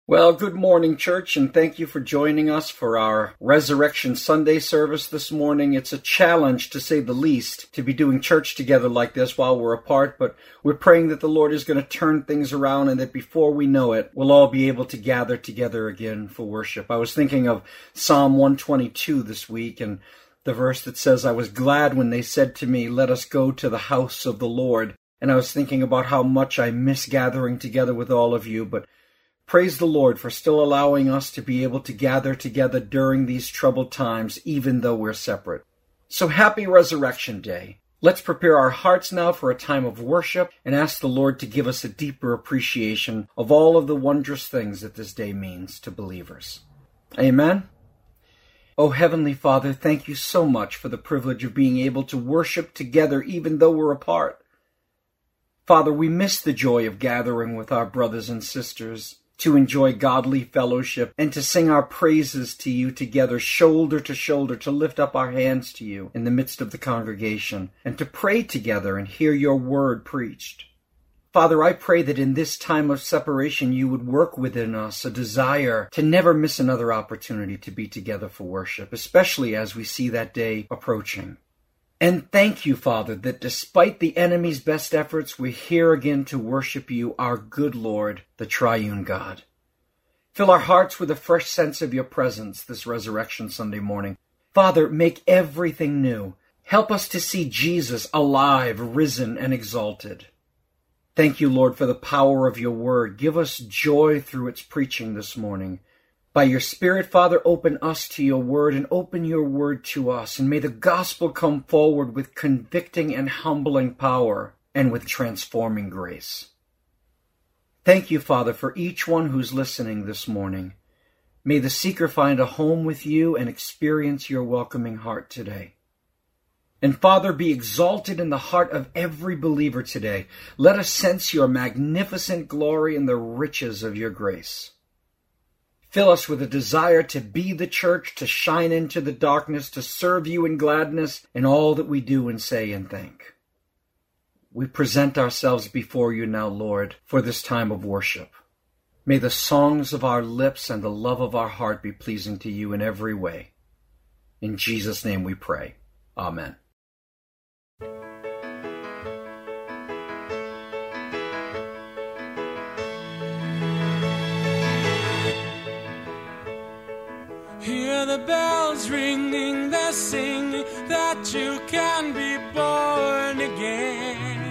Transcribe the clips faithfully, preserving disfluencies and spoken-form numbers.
Well, good morning, church, and thank you for joining us for our Resurrection Sunday service this morning. It's a challenge, to say the least, to be doing church together like this while we're apart, but we're praying that the Lord is going to turn things around and that before we know it, we'll all be able to gather together again for worship. I was thinking of Psalm one twenty-two this week, and the verse that says, "I was glad when they said to me, 'Let us go to the house of the Lord.'" And I was thinking about how much I miss gathering together with all of you, but praise the Lord for still allowing us to be able to gather together during these troubled times, even though we're separate. So happy Resurrection Day. Let's prepare our hearts now for a time of worship and ask the Lord to give us a deeper appreciation of all of the wondrous things that this day means to believers. Amen. Oh, Heavenly Father, thank you so much for the privilege of being able to worship together even though we're apart. Father, we miss the joy of gathering with our brothers and sisters, to enjoy godly fellowship, and to sing our praises to you together, shoulder to shoulder, to lift up our hands to you in the midst of the congregation, and to pray together and hear your word preached. Father, I pray that in this time of separation you would work within us a desire to never miss another opportunity to be together for worship, especially as we see that day approaching. And thank you, Father, that despite the enemy's best efforts, we're here again to worship you, our good Lord, the triune God. Fill our hearts with a fresh sense of your presence this Resurrection Sunday morning. Father, make everything new. Help us to see Jesus alive, risen, and exalted. Thank you, Lord, for the power of your word. Give us joy through its preaching this morning. By your Spirit, Father, open us to your word and open your word to us. And may the gospel come forward with convicting and humbling power and with transforming grace. Thank you, Father, for each one who's listening this morning. May the seeker find a home with you and experience your welcoming heart today. And Father, be exalted in the heart of every believer today. Let us sense your magnificent glory and the riches of your grace. Fill us with a desire to be the church, to shine into the darkness, to serve you in gladness in all that we do and say and think. We present ourselves before you now, Lord, for this time of worship. May the songs of our lips and the love of our heart be pleasing to you in every way. In Jesus' name we pray. Amen. Hear the bells ringing, they're singing that you can be born again.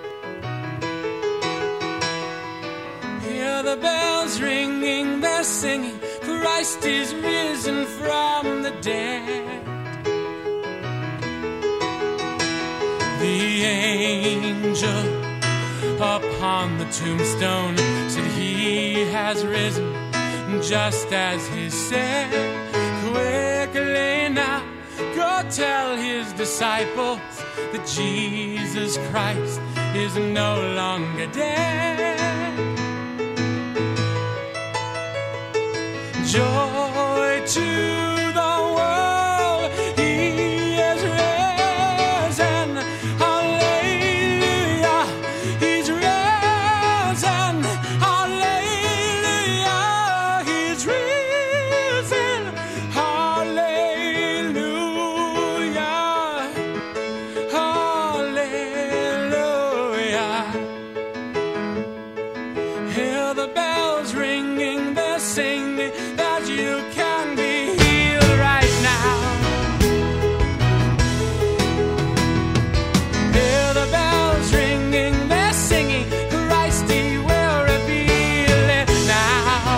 Hear the bells ringing, they're singing, Christ is risen from the dead. The angel upon the tombstone said he has risen just as he said. Quickly now, go tell his disciples that Jesus Christ is no longer dead. Joy to the world, he is risen. Hallelujah, he's risen. Hallelujah, he's risen. Hallelujah, hallelujah. Hear the bells ringing, they're singing that you can be healed right now. Hear the bells ringing, they're singing, Christ, he will reveal it now.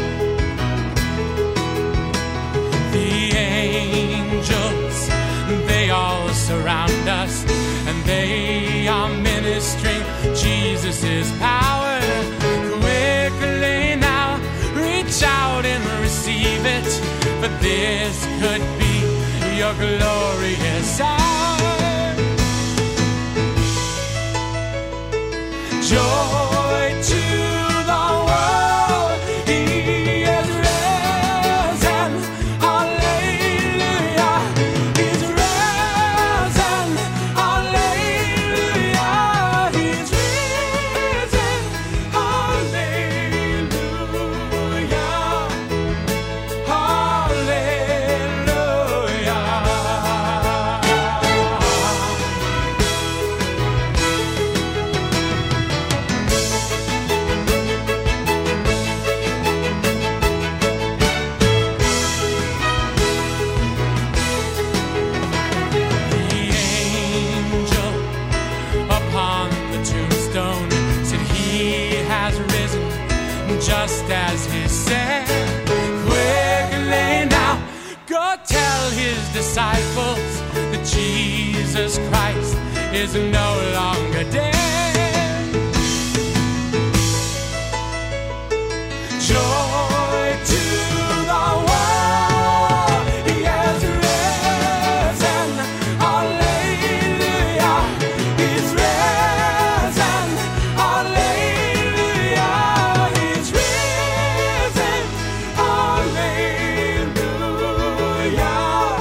The angels, they all surround us, and they are ministering Jesus' power. Quickly now, reach out and receive it, for this could be your glorious hour. Joy to the world, he is risen. Hallelujah, he's risen. Hallelujah, he's risen. Hallelujah. as he said, quickly now, go tell his disciples that Jesus Christ is no longer dead. Joy to the world, he has risen. Hallelujah, he's risen. Hallelujah, he's risen. Hallelujah,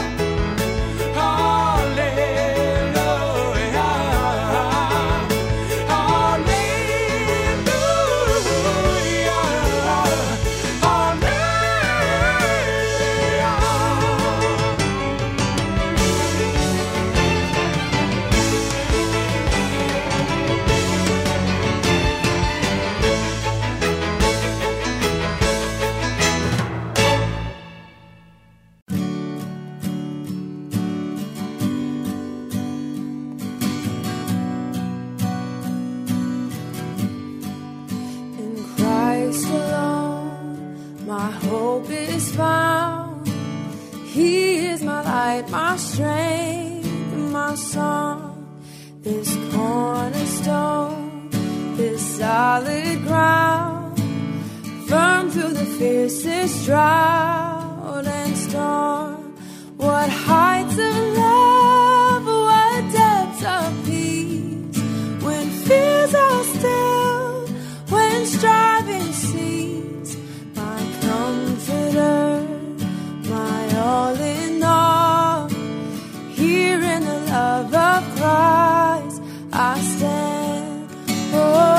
my strength and my song, this cornerstone, this solid ground, firm through the fiercest drought and storm. What heights of love, what depths of peace, when fears are still, when striving cease, my comforter, my all in all, here in the love of Christ I stand. Oh,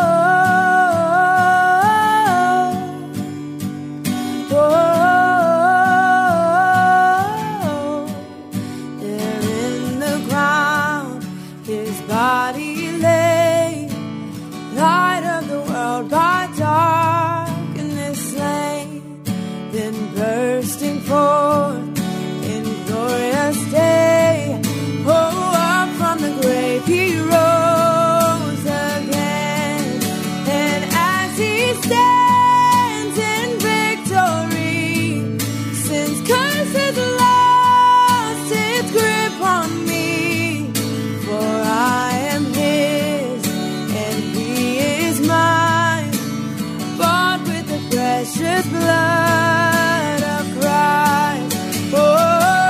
oh, oh, there in the ground his body lay, light of the world by darkness slain, then bursting forth in glorious day. Oh, up from the grave he rose again, and as he stands in victory, since curse has lost its grip on me, for I am his and he is mine, bought with the precious blood of Christ. Oh,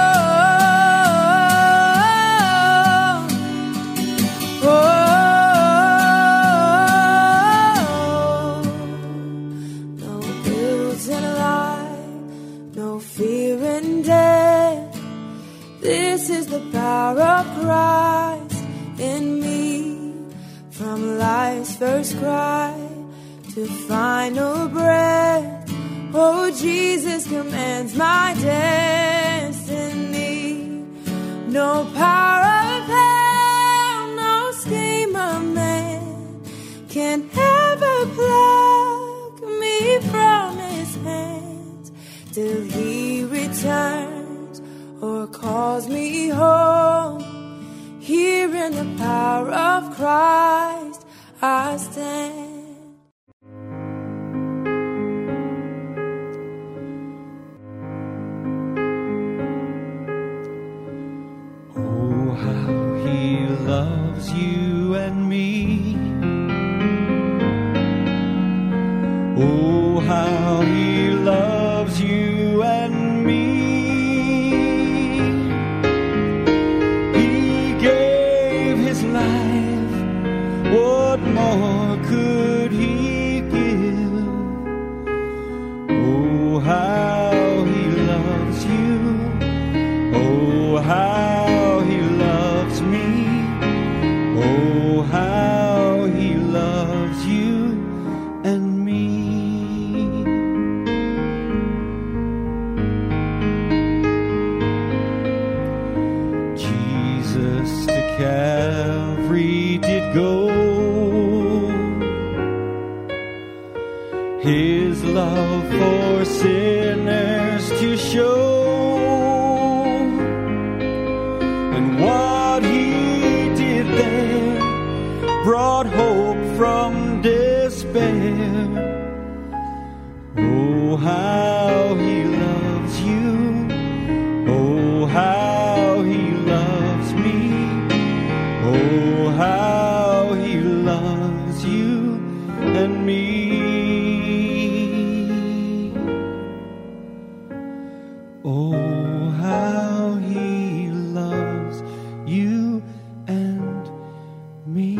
this is the power of Christ in me, from life's first cry to final breath. Oh, Jesus commands my destiny. No power of hell, no scheme of man can ever pluck me from his hands till he returns or calls me home. Here in the power of Christ I stand. Oh, how he loves you and me. Oh, how he loves you and me. What more could he give? Oh, how he loves you. Oh, how he loves me. Oh, how he loves you and me. Jesus to Calvary did go, his love for sinners to show, and what he did there brought hope from despair. how he loves you. Oh, how he loves me. Oh, how he loves you and me. Oh, how he loves you and me.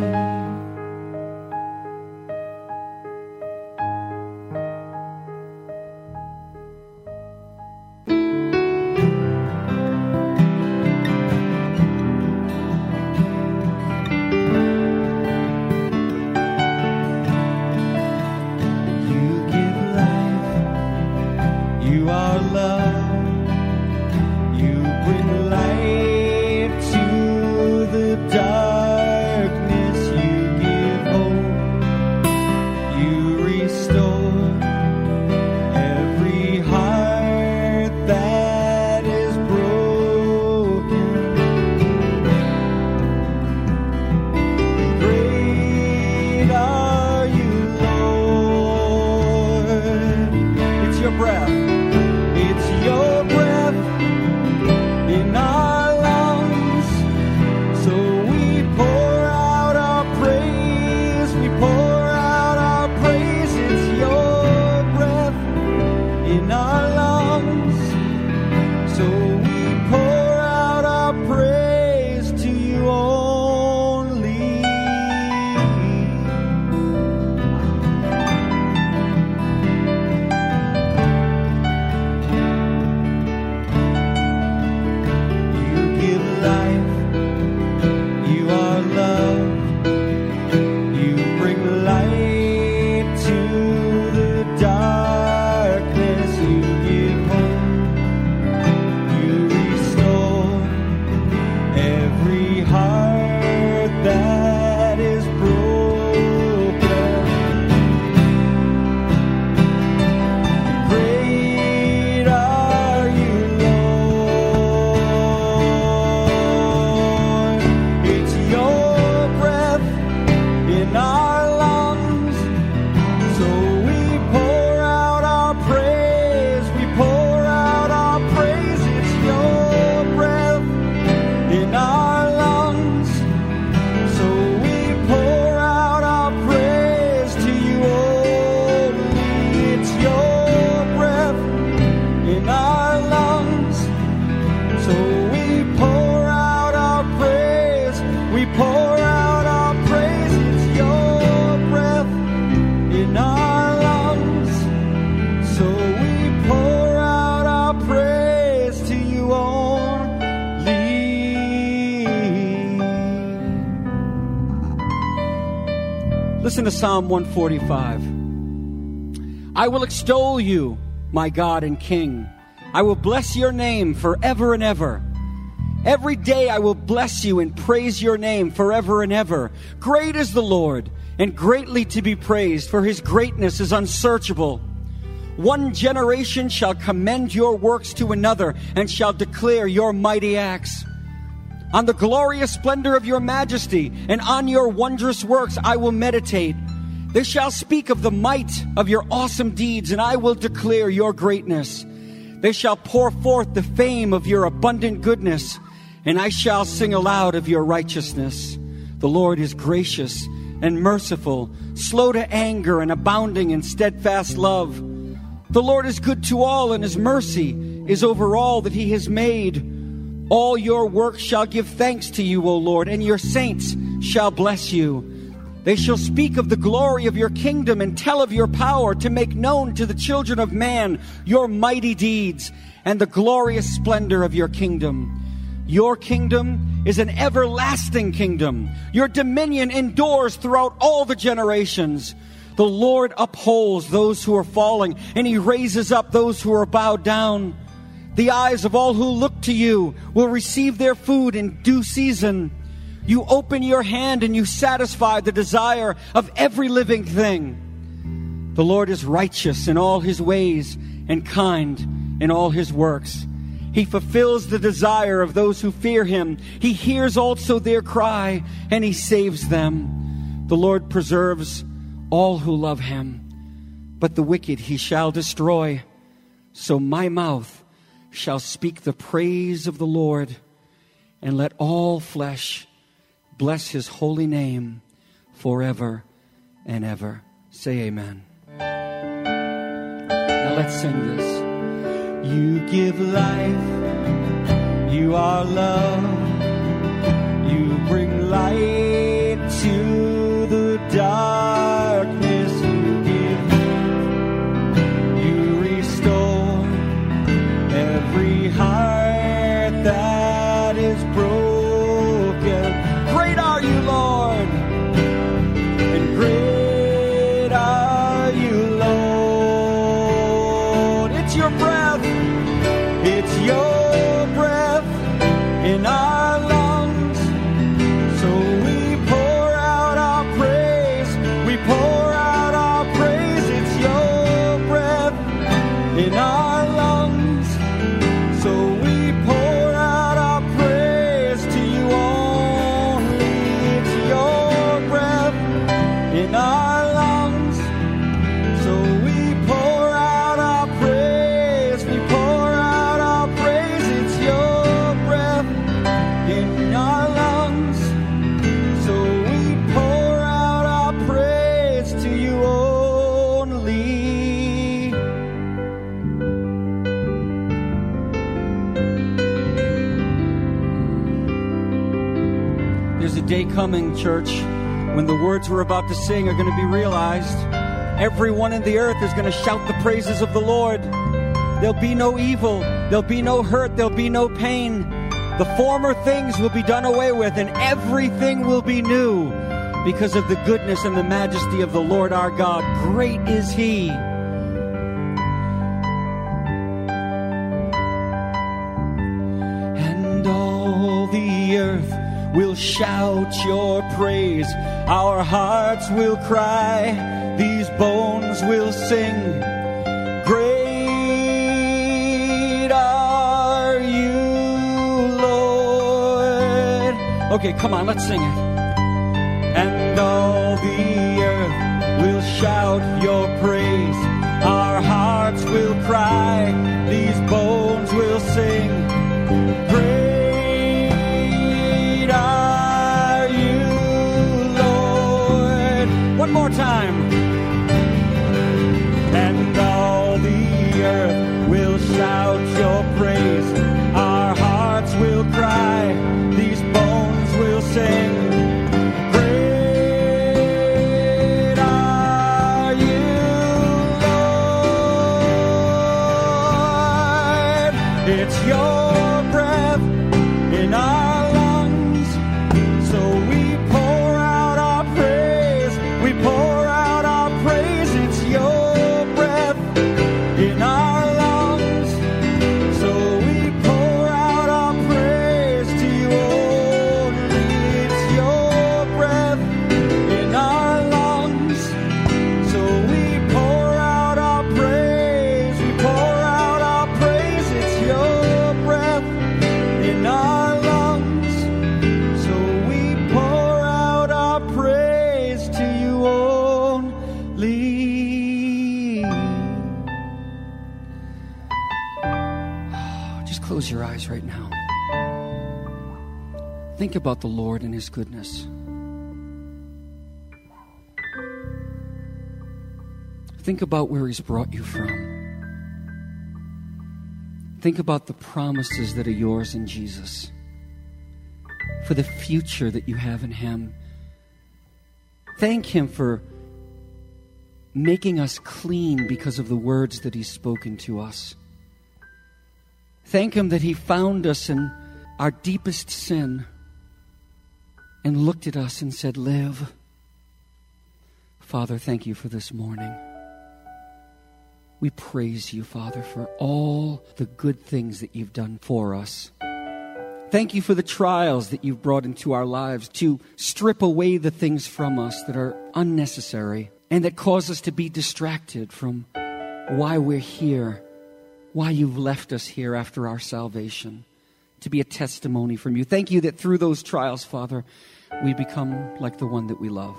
Listen to Psalm one forty-five. I will extol you, my God and King. I will bless your name forever and ever. Every day I will bless you and praise your name forever and ever. Great is the Lord, and greatly to be praised, for his greatness is unsearchable. One generation shall commend your works to another, and shall declare your mighty acts. On the glorious splendor of your majesty, and on your wondrous works I will meditate. They shall speak of the might of your awesome deeds, and I will declare your greatness. They shall pour forth the fame of your abundant goodness, and I shall sing aloud of your righteousness. The Lord is gracious and merciful, slow to anger and abounding in steadfast love. The Lord is good to all, and his mercy is over all that he has made. All your works shall give thanks to you, O Lord, and your saints shall bless you. They shall speak of the glory of your kingdom and tell of your power, to make known to the children of man your mighty deeds and the glorious splendor of your kingdom. Your kingdom is an everlasting kingdom. Your dominion endures throughout all the generations. The Lord upholds those who are falling, and he raises up those who are bowed down. The eyes of all who look to you will receive their food in due season. You open your hand and you satisfy the desire of every living thing. The Lord is righteous in all his ways and kind in all his works. He fulfills the desire of those who fear him. He hears also their cry, and he saves them. The Lord preserves all who love him, but the wicked he shall destroy. So my mouth shall speak the praise of the Lord, and let all flesh bless his holy name forever and ever. Say amen. Now let's sing this. You give life, you are love, you bring light to the darkness, you give, you restore every heart that is broken. Great are you, Lord, and great are you, Lord. It's your breath, it's your breath in our lungs, so we pour out our praise, we pour out our praise. It's your breath in our lungs, so we pour out our praise to you only. It's your breath in our lungs, so we pour out our praise, we pour out our praise. It's your breath in our lungs, so we pour out our praise to you only. There's a day coming, church, when the words we're about to sing are going to be realized. Everyone in the earth is going to shout the praises of the Lord. There'll be no evil, there'll be no hurt, there'll be no pain. The former things will be done away with, and everything will be new because of the goodness and the majesty of the Lord our God. Great is He. And all the earth will shout your praise. Our hearts will cry, these bones will sing. Great are you, Lord. Okay, come on, let's sing it. And all the earth will shout your praise. Our hearts will cry, these bones will sing. Great are you, Lord. One more time. And all the earth will shout your praise. Our hearts will cry, these bones will sing. Great are you, Lord. It's your breath in our lungs, so we pour out our praise, we pour out our praise. It's your breath in our lungs, so we pour out our praise to you only. It's your breath in our lungs, so we pour out our praise, we pour out our praise. It's your breath in our lungs, so we pour out our praise to you only. Just close your eyes right now. Think about the Lord and His goodness. Think about where He's brought you from. Think about the promises that are yours in Jesus, for the future that you have in Him. Thank Him for making us clean because of the words that He's spoken to us. Thank Him that He found us in our deepest sin and looked at us and said, live. Father, thank you for this morning. We praise you, Father, for all the good things that you've done for us. Thank you for the trials that you've brought into our lives to strip away the things from us that are unnecessary and that cause us to be distracted from why we're here, why you've left us here after our salvation, to be a testimony from you. Thank you that through those trials, Father, we become like the one that we love.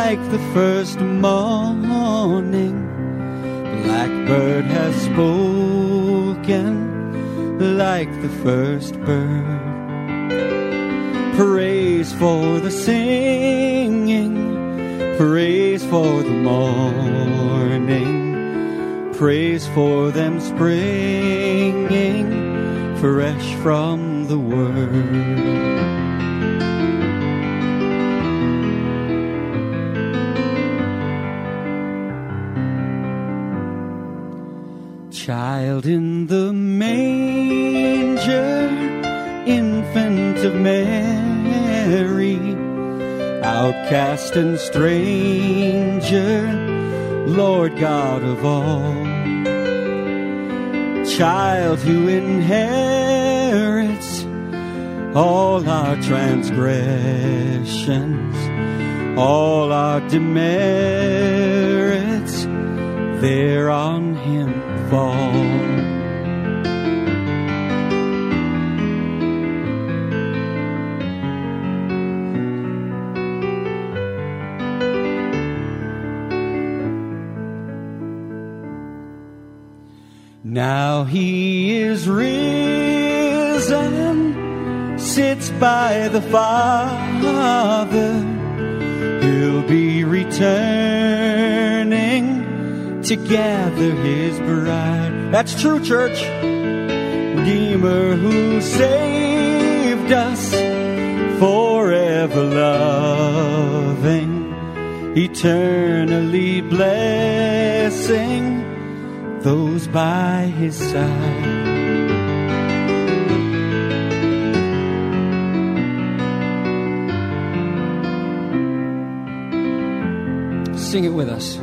like the first morning. Blackbird has spoken like the first bird. Praise for the singing, praise for the morning, praise for them springing fresh from the word. Child in the manger, infant of Mary, outcast and stranger, Lord God of all. Child who inherits all our transgressions, all our demerits, there on him fall. Now he is risen, sits by the Father. He'll be returning to gather his bride. That's true, church. Redeemer who saved us, forever loving, eternally blessing those by his side. Sing it with us.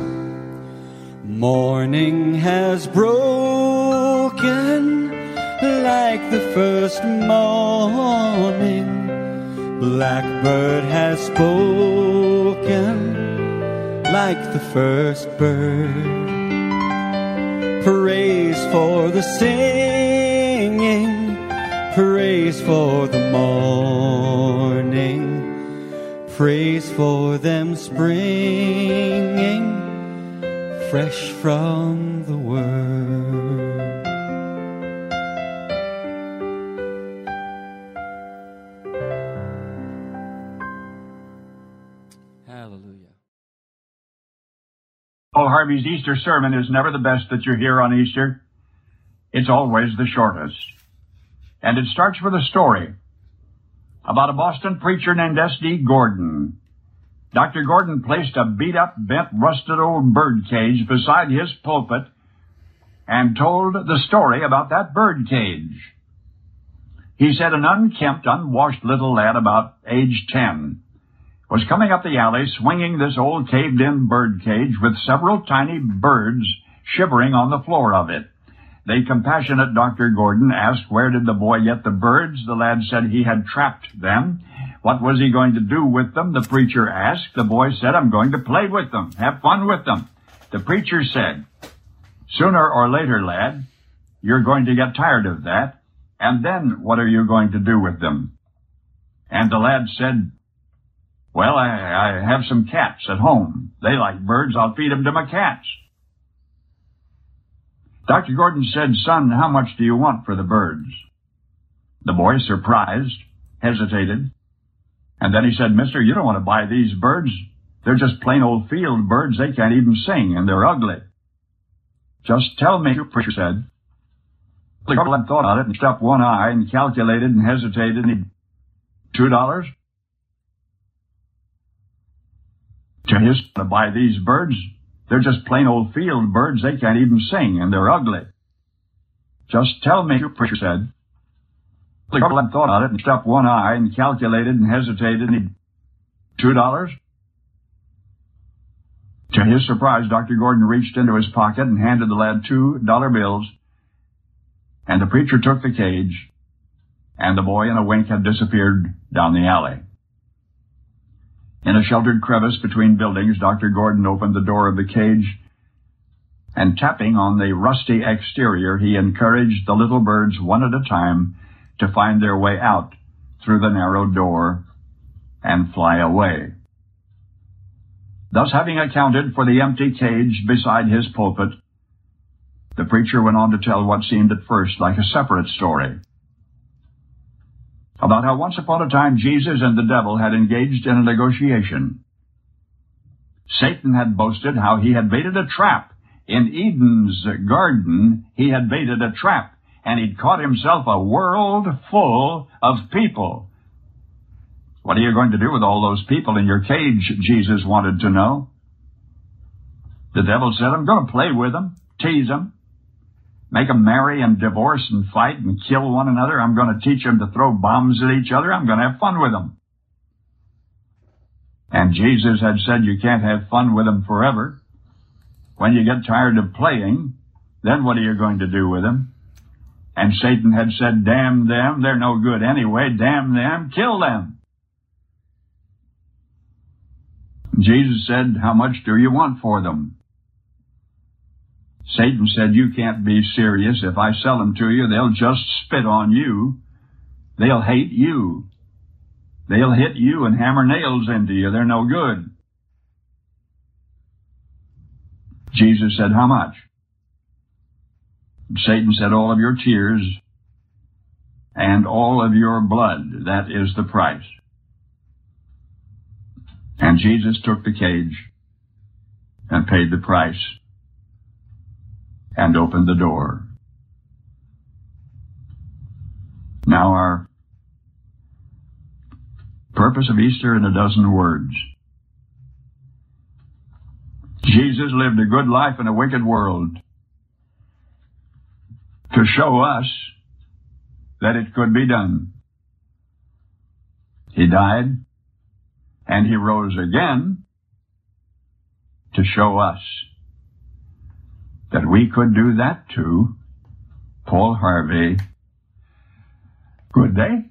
Morning has broken like the first morning. Blackbird has spoken like the first bird. Praise for the singing, praise for the morning, praise for them springing fresh from the word. Hallelujah. Paul Harvey's Easter sermon is never the best that you hear on Easter. It's always the shortest. And it starts with a story about a Boston preacher named S D Gordon. Doctor Gordon placed a beat-up, bent, rusted old bird cage beside his pulpit and told the story about that bird cage. He said an unkempt, unwashed little lad about age ten was coming up the alley swinging this old caved-in bird cage with several tiny birds shivering on the floor of it. The compassionate Doctor Gordon asked where did the boy get the birds. The lad said he had trapped them. What was he going to do with them? The preacher asked. The boy said, I'm going to play with them, have fun with them. The preacher said, sooner or later, lad, you're going to get tired of that, and then what are you going to do with them? And the lad said, well, I, I have some cats at home. They like birds. I'll feed them to my cats. Doctor Gordon said, son, how much do you want for the birds? The boy, surprised, hesitated. And then he said, mister, you don't want to buy these birds. They're just plain old field birds. They can't even sing, and they're ugly. Just tell me, the preacher said. The Gordon thought on it and stuck one eye and calculated and hesitated. And he, two dollars? To his to buy these birds. They're just plain old field birds. They can't even sing, and they're ugly. Just tell me, the preacher said. The Gordon thought on it and stuck one eye and calculated and hesitated. And he, two dollars? To his surprise, Doctor Gordon reached into his pocket and handed the lad two dollar bills. And the preacher took the cage, and the boy in a wink had disappeared down the alley. In a sheltered crevice between buildings, Doctor Gordon opened the door of the cage, and tapping on the rusty exterior, he encouraged the little birds one at a time to find their way out through the narrow door and fly away. Thus, having accounted for the empty cage beside his pulpit, the preacher went on to tell what seemed at first like a separate story about how once upon a time Jesus and the devil had engaged in a negotiation. Satan had boasted how he had baited a trap. In Eden's garden, he had baited a trap, and he'd caught himself a world full of people. What are you going to do with all those people in your cage, Jesus wanted to know. The devil said, I'm going to play with them, tease them, make them marry and divorce and fight and kill one another. I'm going to teach them to throw bombs at each other. I'm going to have fun with them. And Jesus had said you can't have fun with them forever. When you get tired of playing, then what are you going to do with them? And Satan had said, damn them, they're no good anyway, damn them, kill them. Jesus said, how much do you want for them? Satan said, you can't be serious. If I sell them to you, they'll just spit on you. They'll hate you. They'll hit you and hammer nails into you. They're no good. Jesus said, how much? Satan said, all of your tears and all of your blood. That is the price. And Jesus took the cage and paid the price and opened the door. Now our purpose of Easter in a dozen words. Jesus lived a good life in a wicked world to show us that it could be done. He died and he rose again to show us that we could do that too. Paul Harvey, good day.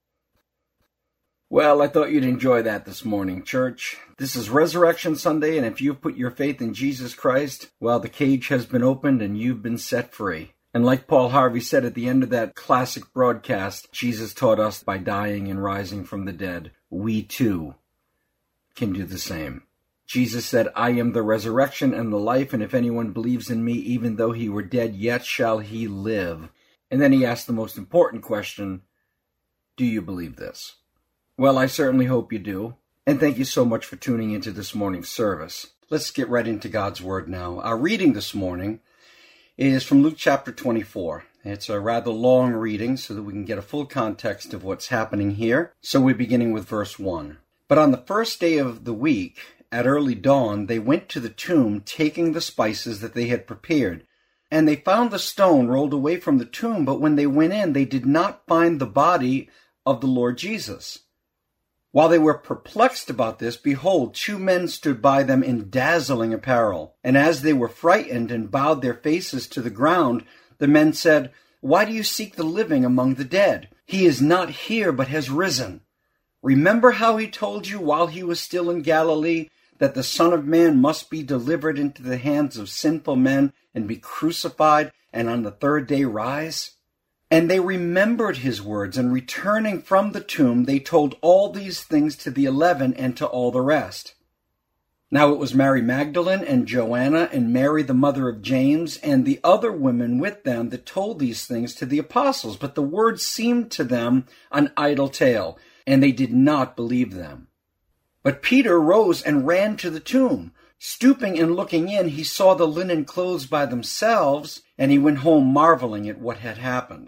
Well, I thought you'd enjoy that this morning, church. This is Resurrection Sunday, and if you've put your faith in Jesus Christ, well, the cage has been opened and you've been set free. And like Paul Harvey said at the end of that classic broadcast, Jesus taught us by dying and rising from the dead, we too can do the same. Jesus said, I am the resurrection and the life, and if anyone believes in me, even though he were dead, yet shall he live. And then he asked the most important question, do you believe this? Well, I certainly hope you do. And thank you so much for tuning into this morning's service. Let's get right into God's Word now. Our reading this morning is from Luke chapter twenty-four. It's a rather long reading so that we can get a full context of what's happening here. So we're beginning with verse one. But on the first day of the week, at early dawn, they went to the tomb, taking the spices that they had prepared. And they found the stone rolled away from the tomb, but when they went in, they did not find the body of the Lord Jesus. While they were perplexed about this, behold, two men stood by them in dazzling apparel. And as they were frightened and bowed their faces to the ground, the men said, Why do you seek the living among the dead? He is not here, but has risen. Remember how he told you while he was still in Galilee, that the Son of Man must be delivered into the hands of sinful men and be crucified, and on the third day rise? And they remembered his words, and returning from the tomb, they told all these things to the eleven and to all the rest. Now it was Mary Magdalene and Joanna and Mary the mother of James and the other women with them that told these things to the apostles. But the word seemed to them an idle tale, and they did not believe them. But Peter rose and ran to the tomb. Stooping and looking in, he saw the linen clothes by themselves, and he went home marveling at what had happened.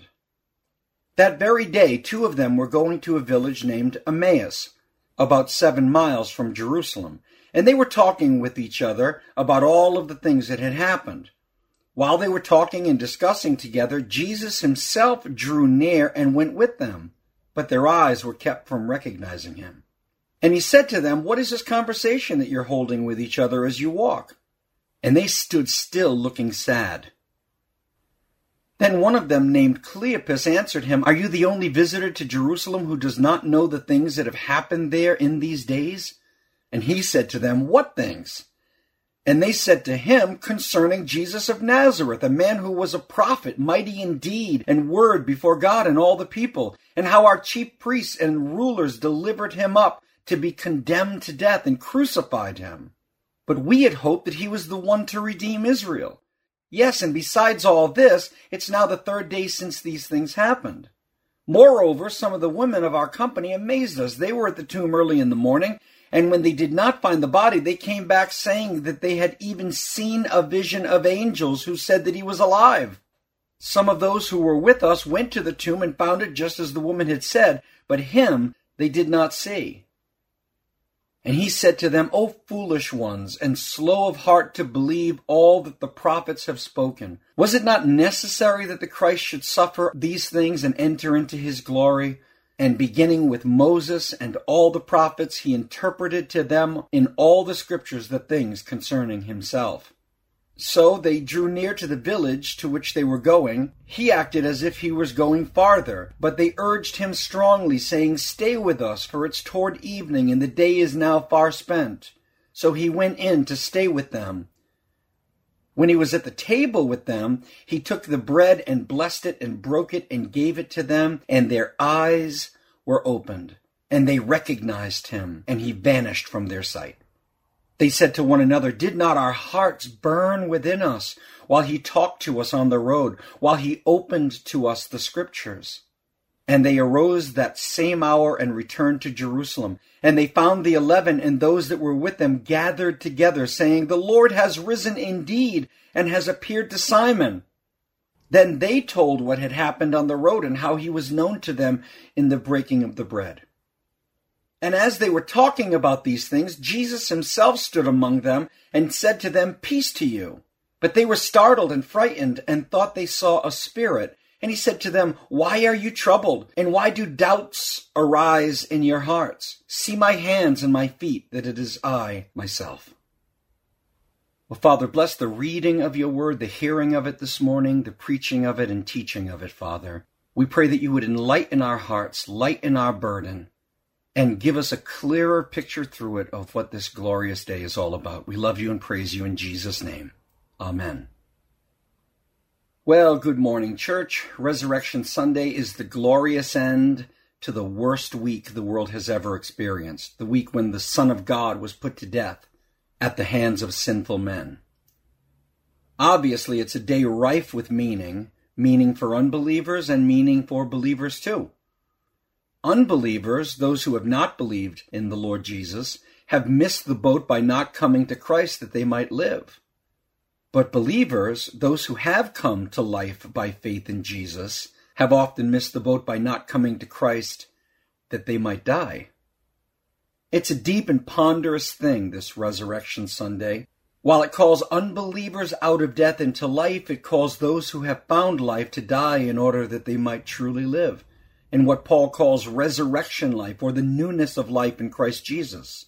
That very day, two of them were going to a village named Emmaus, about seven miles from Jerusalem, and they were talking with each other about all of the things that had happened. While they were talking and discussing together, Jesus himself drew near and went with them, but their eyes were kept from recognizing him. And he said to them, What is this conversation that you're holding with each other as you walk? And they stood still, looking sad. Then one of them, named Cleopas, answered him, Are you the only visitor to Jerusalem who does not know the things that have happened there in these days? And he said to them, What things? And they said to him, Concerning Jesus of Nazareth, a man who was a prophet, mighty in deed and word before God and all the people, and how our chief priests and rulers delivered him up to be condemned to death and crucified him. But we had hoped that he was the one to redeem Israel. Yes, and besides all this, it's now the third day since these things happened. Moreover, some of the women of our company amazed us. They were at the tomb early in the morning, and when they did not find the body, they came back saying that they had even seen a vision of angels who said that he was alive. Some of those who were with us went to the tomb and found it just as the woman had said, but him they did not see. And he said to them, O foolish ones, and slow of heart to believe all that the prophets have spoken. Was it not necessary that the Christ should suffer these things and enter into his glory? And beginning with Moses and all the prophets, he interpreted to them in all the scriptures the things concerning himself. So they drew near to the village to which they were going. He acted as if he was going farther, but they urged him strongly, saying, Stay with us, for it's toward evening, and the day is now far spent. So he went in to stay with them. When he was at the table with them, he took the bread and blessed it and broke it and gave it to them, and their eyes were opened, and they recognized him, and he vanished from their sight. They said to one another, Did not our hearts burn within us while he talked to us on the road, while he opened to us the scriptures? And they arose that same hour and returned to Jerusalem. And they found the eleven and those that were with them gathered together, saying, The Lord has risen indeed and has appeared to Simon. Then they told what had happened on the road and how he was known to them in the breaking of the bread. And as they were talking about these things, Jesus himself stood among them and said to them, Peace to you. But they were startled and frightened and thought they saw a spirit. And he said to them, Why are you troubled? And why do doubts arise in your hearts? See my hands and my feet, that it is I myself. Well, Father, bless the reading of your word, the hearing of it this morning, the preaching of it and teaching of it, Father. We pray that you would enlighten our hearts, lighten our burden, and give us a clearer picture through it of what this glorious day is all about. We love you and praise you in Jesus' name. Amen. Well, good morning, church. Resurrection Sunday is the glorious end to the worst week the world has ever experienced, the week when the Son of God was put to death at the hands of sinful men. Obviously, it's a day rife with meaning, meaning for unbelievers and meaning for believers too. Unbelievers, those who have not believed in the Lord Jesus, have missed the boat by not coming to Christ that they might live. But believers, those who have come to life by faith in Jesus, have often missed the boat by not coming to Christ that they might die. It's a deep and ponderous thing, this Resurrection Sunday. While it calls unbelievers out of death into life, it calls those who have found life to die in order that they might truly live, in what Paul calls resurrection life, or the newness of life in Christ Jesus.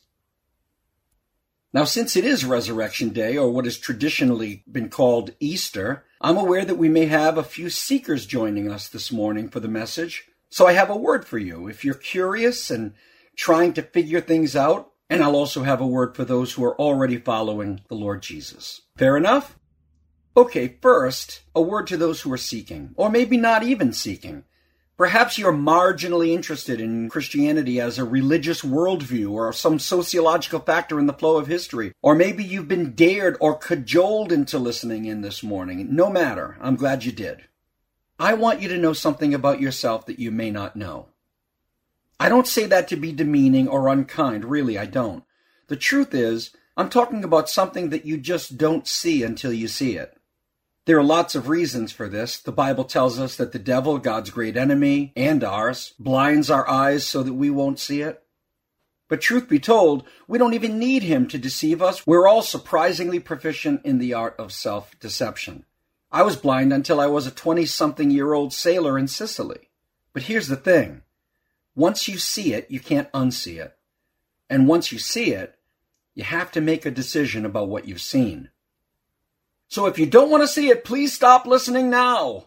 Now, since it is Resurrection Day, or what has traditionally been called Easter, I'm aware that we may have a few seekers joining us this morning for the message, so I have a word for you if you're curious and trying to figure things out, and I'll also have a word for those who are already following the Lord Jesus. Fair enough? Okay, first, a word to those who are seeking, or maybe not even seeking. Perhaps you're marginally interested in Christianity as a religious worldview or some sociological factor in the flow of history. Or maybe you've been dared or cajoled into listening in this morning. No matter. I'm glad you did. I want you to know something about yourself that you may not know. I don't say that to be demeaning or unkind. Really, I don't. The truth is, I'm talking about something that you just don't see until you see it. There are lots of reasons for this. The Bible tells us that the devil, God's great enemy, and ours, blinds our eyes so that we won't see it. But truth be told, we don't even need him to deceive us. We're all surprisingly proficient in the art of self-deception. I was blind until I was a twenty-something-year-old sailor in Sicily. But here's the thing. Once you see it, you can't unsee it. And once you see it, you have to make a decision about what you've seen. So if you don't want to see it, please stop listening now.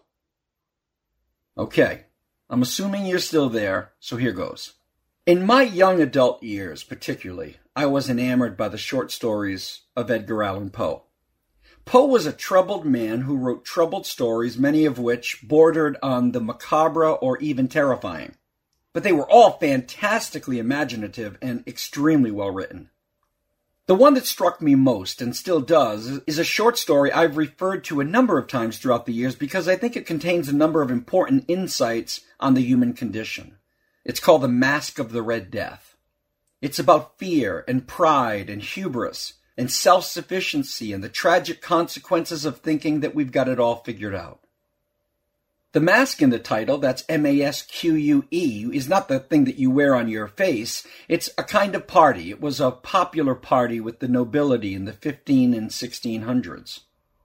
Okay, I'm assuming you're still there, so here goes. In my young adult years, particularly, I was enamored by the short stories of Edgar Allan Poe. Poe was a troubled man who wrote troubled stories, many of which bordered on the macabre or even terrifying. But they were all fantastically imaginative and extremely well written. The one that struck me most, and still does, is a short story I've referred to a number of times throughout the years because I think it contains a number of important insights on the human condition. It's called The Mask of the Red Death. It's about fear and pride and hubris and self-sufficiency and the tragic consequences of thinking that we've got it all figured out. The mask in the title, that's M A S Q U E, is not the thing that you wear on your face. It's a kind of party. It was a popular party with the nobility in the fifteen and sixteen hundreds.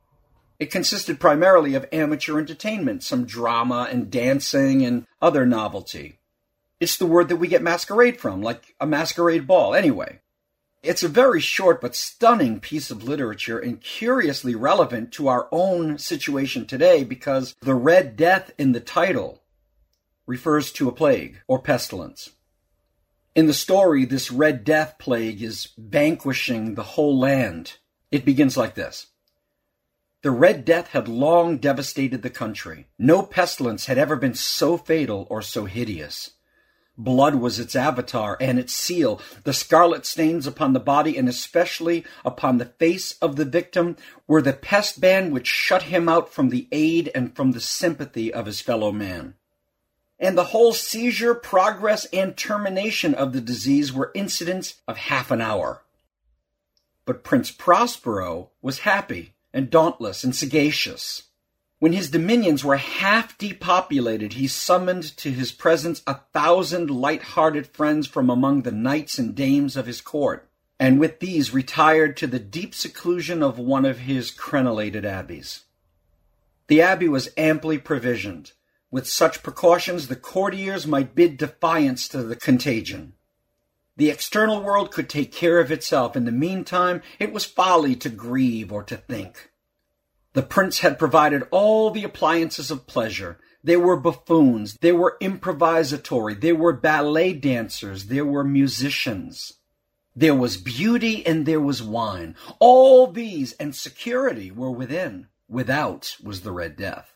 It consisted primarily of amateur entertainment, some drama and dancing and other novelty. It's the word that we get masquerade from, like a masquerade ball. Anyway, it's a very short but stunning piece of literature and curiously relevant to our own situation today because the Red Death in the title refers to a plague or pestilence. In the story, this Red Death plague is vanquishing the whole land. It begins like this. The Red Death had long devastated the country. No pestilence had ever been so fatal or so hideous. Blood was its avatar and its seal, the scarlet stains upon the body and especially upon the face of the victim were the pest ban which shut him out from the aid and from the sympathy of his fellow man. And the whole seizure, progress, and termination of the disease were incidents of half an hour. But Prince Prospero was happy and dauntless and sagacious. When his dominions were half depopulated, he summoned to his presence a thousand light-hearted friends from among the knights and dames of his court, and with these retired to the deep seclusion of one of his crenellated abbeys. The abbey was amply provisioned. With such precautions, the courtiers might bid defiance to the contagion. The external world could take care of itself. In the meantime, it was folly to grieve or to think. The prince had provided all the appliances of pleasure. There were buffoons, there were improvisatory, there were ballet dancers, there were musicians. There was beauty and there was wine. All these and security were within. Without was the Red Death.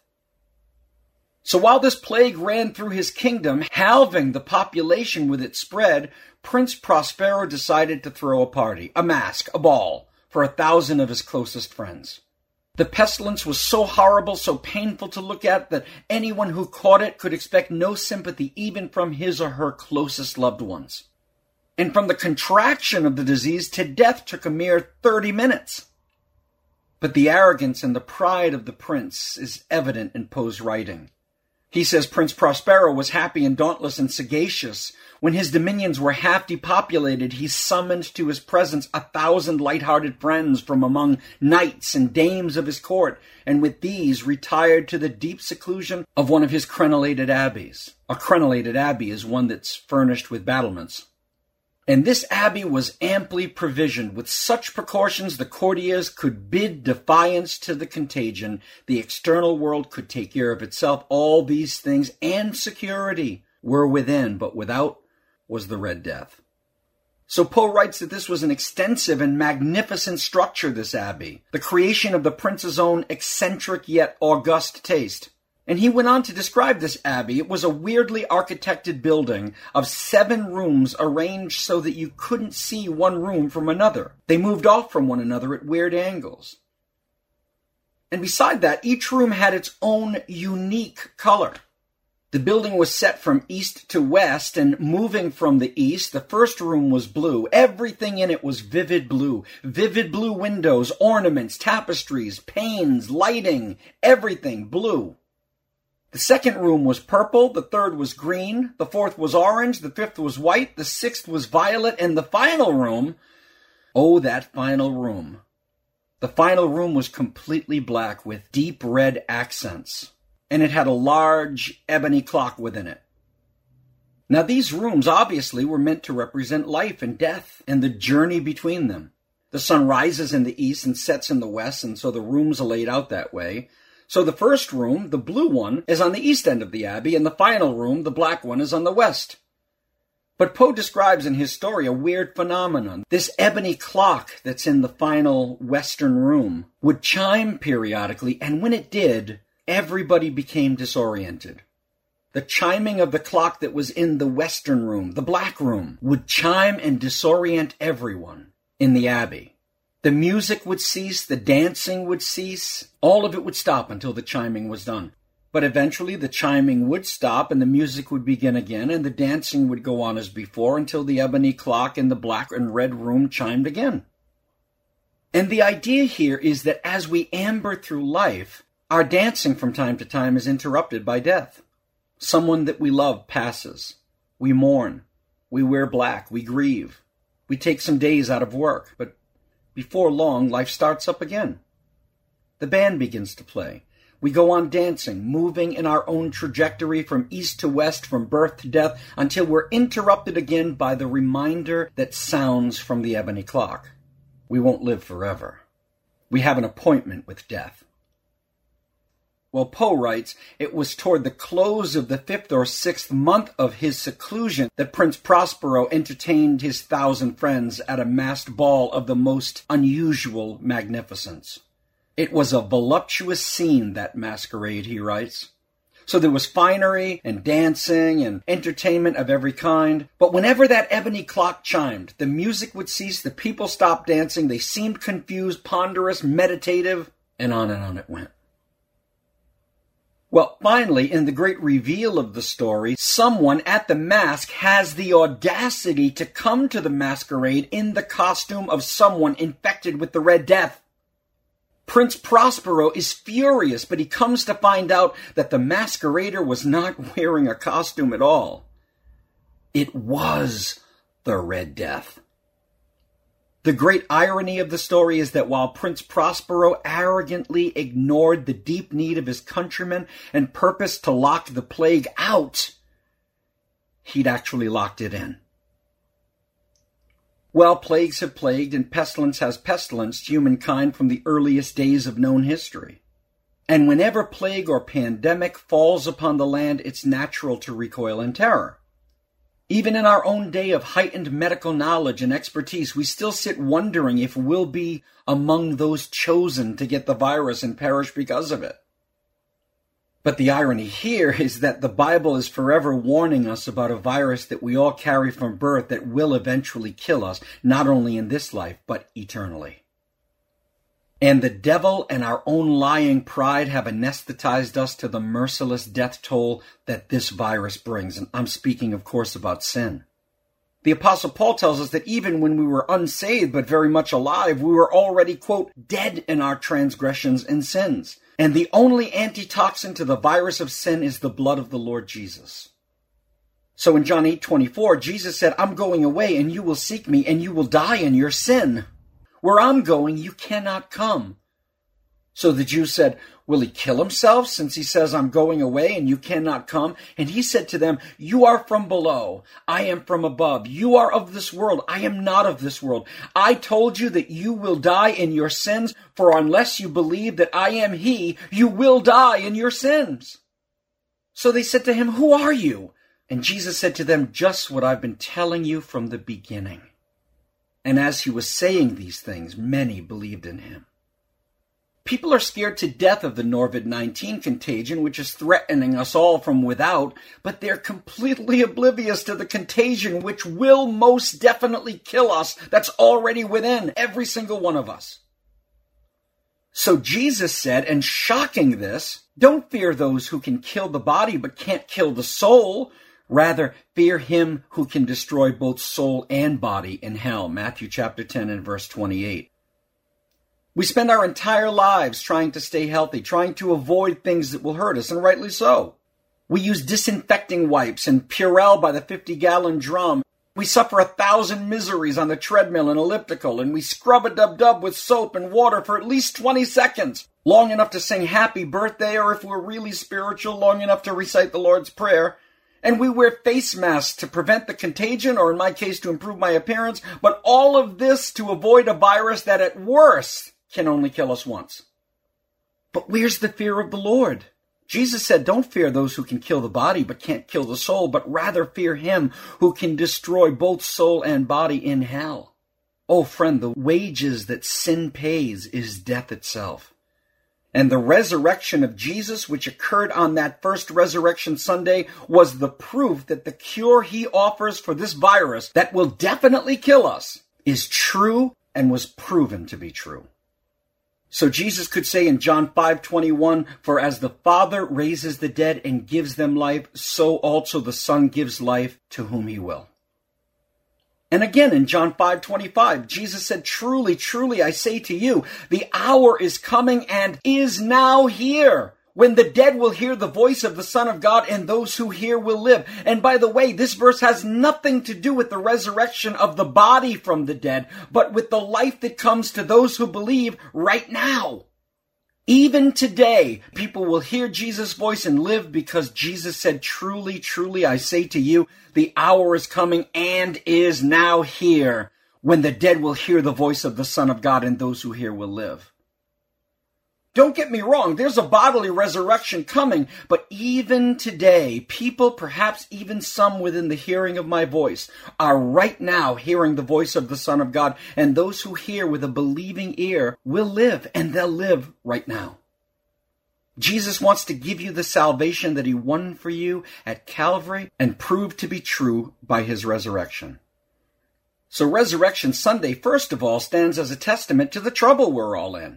So while this plague ran through his kingdom, halving the population with its spread, Prince Prospero decided to throw a party, a mask, a ball, for a thousand of his closest friends. The pestilence was so horrible, so painful to look at, that anyone who caught it could expect no sympathy even from his or her closest loved ones. And from the contraction of the disease to death took a mere thirty minutes. But the arrogance and the pride of the prince is evident in Poe's writing. He says Prince Prospero was happy and dauntless and sagacious. When his dominions were half depopulated, he summoned to his presence a thousand light-hearted friends from among knights and dames of his court, and with these retired to the deep seclusion of one of his crenellated abbeys. A crenellated abbey is one that's furnished with battlements. And this abbey was amply provisioned. With such precautions, the courtiers could bid defiance to the contagion. The external world could take care of itself. All these things and security were within, but without was the Red Death. So Poe writes that this was an extensive and magnificent structure, this abbey, the creation of the prince's own eccentric yet august taste. And he went on to describe this abbey. It was a weirdly architected building of seven rooms arranged so that you couldn't see one room from another. They moved off from one another at weird angles. And beside that, each room had its own unique color. The building was set from east to west, and moving from the east, the first room was blue. Everything in it was vivid blue. Vivid blue windows, ornaments, tapestries, panes, lighting, everything blue. The second room was purple, the third was green, the fourth was orange, the fifth was white, the sixth was violet, and the final room, oh, that final room. The final room was completely black with deep red accents, and it had a large ebony clock within it. Now these rooms obviously were meant to represent life and death and the journey between them. The sun rises in the east and sets in the west, and so the rooms are laid out that way. So the first room, the blue one, is on the east end of the abbey, and the final room, the black one, is on the west. But Poe describes in his story a weird phenomenon. This ebony clock that's in the final western room would chime periodically, and when it did, everybody became disoriented. The chiming of the clock that was in the western room, the black room, would chime and disorient everyone. in the Abbey. The music would cease, the dancing would cease, all of it would stop until the chiming was done. But eventually the chiming would stop and the music would begin again and the dancing would go on as before until the ebony clock in the black and red room chimed again. And the idea here is that as we amber through life, our dancing from time to time is interrupted by death. Someone that we love passes. We mourn. We wear black. We grieve. We take some days out of work. But before long, life starts up again. The band begins to play. We go on dancing, moving in our own trajectory from east to west, from birth to death, until we're interrupted again by the reminder that sounds from the ebony clock. We won't live forever. We have an appointment with death. Well, Poe writes, it was toward the close of the fifth or sixth month of his seclusion that Prince Prospero entertained his thousand friends at a masked ball of the most unusual magnificence. It was a voluptuous scene, that masquerade, he writes. So there was finery and dancing and entertainment of every kind. But whenever that ebony clock chimed, the music would cease, the people stopped dancing, they seemed confused, ponderous, meditative, and on and on it went. Well, finally, in the great reveal of the story, someone at the mask has the audacity to come to the masquerade in the costume of someone infected with the Red Death. Prince Prospero is furious, but he comes to find out that the masquerader was not wearing a costume at all. It was the Red Death. The great irony of the story is that while Prince Prospero arrogantly ignored the deep need of his countrymen and purposed to lock the plague out, he'd actually locked it in. Well, plagues have plagued and pestilence has pestilenced humankind from the earliest days of known history. And whenever plague or pandemic falls upon the land, it's natural to recoil in terror. Even in our own day of heightened medical knowledge and expertise, we still sit wondering if we'll be among those chosen to get the virus and perish because of it. But the irony here is that the Bible is forever warning us about a virus that we all carry from birth that will eventually kill us, not only in this life, but eternally. And the devil and our own lying pride have anesthetized us to the merciless death toll that this virus brings. And I'm speaking, of course, about sin. The Apostle Paul tells us that even when we were unsaved but very much alive, we were already, quote, dead in our transgressions and sins. And the only antitoxin to the virus of sin is the blood of the Lord Jesus. So in John eight twenty-four, Jesus said, I'm going away and you will seek me and you will die in your sin. Where I'm going, you cannot come. So the Jews said, will he kill himself since he says, I'm going away and you cannot come? And he said to them, you are from below. I am from above. You are of this world. I am not of this world. I told you that you will die in your sins, for unless you believe that I am he, you will die in your sins. So they said to him, who are you? And Jesus said to them, just what I've been telling you from the beginning. And as he was saying these things, many believed in him. People are scared to death of the Norvid nineteen contagion, which is threatening us all from without, but they're completely oblivious to the contagion which will most definitely kill us, that's already within every single one of us. So Jesus said, and shocking this, don't fear those who can kill the body but can't kill the soul. Rather, fear him who can destroy both soul and body in hell. Matthew chapter ten and verse twenty-eight. We spend our entire lives trying to stay healthy, trying to avoid things that will hurt us, and rightly so. We use disinfecting wipes and Purell by the fifty-gallon drum. We suffer a thousand miseries on the treadmill and elliptical, and we scrub-a-dub-dub with soap and water for at least twenty seconds, long enough to sing happy birthday, or if we're really spiritual, long enough to recite the Lord's Prayer. And we wear face masks to prevent the contagion, or in my case, to improve my appearance, but all of this to avoid a virus that at worst can only kill us once. But where's the fear of the Lord? Jesus said, don't fear those who can kill the body but can't kill the soul, but rather fear him who can destroy both soul and body in hell. Oh, friend, the wages that sin pays is death itself. And the resurrection of Jesus, which occurred on that first Resurrection Sunday, was the proof that the cure he offers for this virus that will definitely kill us is true, and was proven to be true. So Jesus could say in John five twenty-one, "For as the Father raises the dead and gives them life, so also the Son gives life to whom he will." And again in John five twenty-five, Jesus said, "Truly, truly, I say to you, the hour is coming and is now here, when the dead will hear the voice of the Son of God, and those who hear will live." And by the way, this verse has nothing to do with the resurrection of the body from the dead, but with the life that comes to those who believe right now. Even today, people will hear Jesus' voice and live, because Jesus said, "Truly, truly, I say to you, the hour is coming and is now here, when the dead will hear the voice of the Son of God, and those who hear will live." Don't get me wrong, there's a bodily resurrection coming, but even today, people, perhaps even some within the hearing of my voice, are right now hearing the voice of the Son of God, and those who hear with a believing ear will live, and they'll live right now. Jesus wants to give you the salvation that he won for you at Calvary and proved to be true by his resurrection. So Resurrection Sunday, first of all, stands as a testament to the trouble we're all in.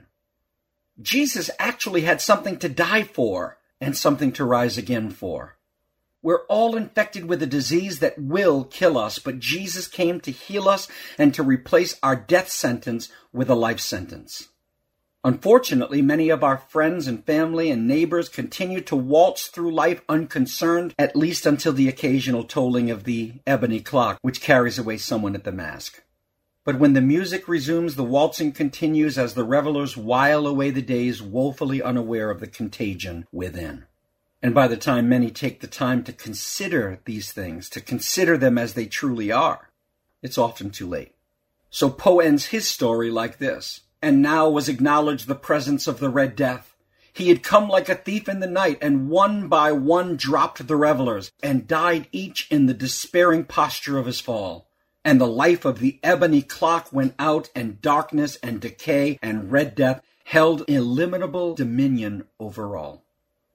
Jesus actually had something to die for and something to rise again for. We're all infected with a disease that will kill us, but Jesus came to heal us and to replace our death sentence with a life sentence. Unfortunately, many of our friends and family and neighbors continue to waltz through life unconcerned, at least until the occasional tolling of the ebony clock, which carries away someone at the mask. But when the music resumes, the waltzing continues as the revelers while away the days, woefully unaware of the contagion within. And by the time many take the time to consider these things, to consider them as they truly are, it's often too late. So Poe ends his story like this: "And now was acknowledged the presence of the Red Death. He had come like a thief in the night, and one by one dropped the revelers, and died each in the despairing posture of his fall. And the life of the ebony clock went out, and darkness and decay and Red Death held illimitable dominion over all."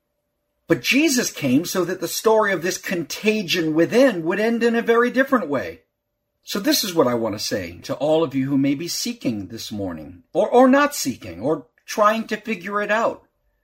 But Jesus came so that the story of this contagion within would end in a very different way. So this is what I want to say to all of you who may be seeking this morning, or, or not seeking, or trying to figure it out.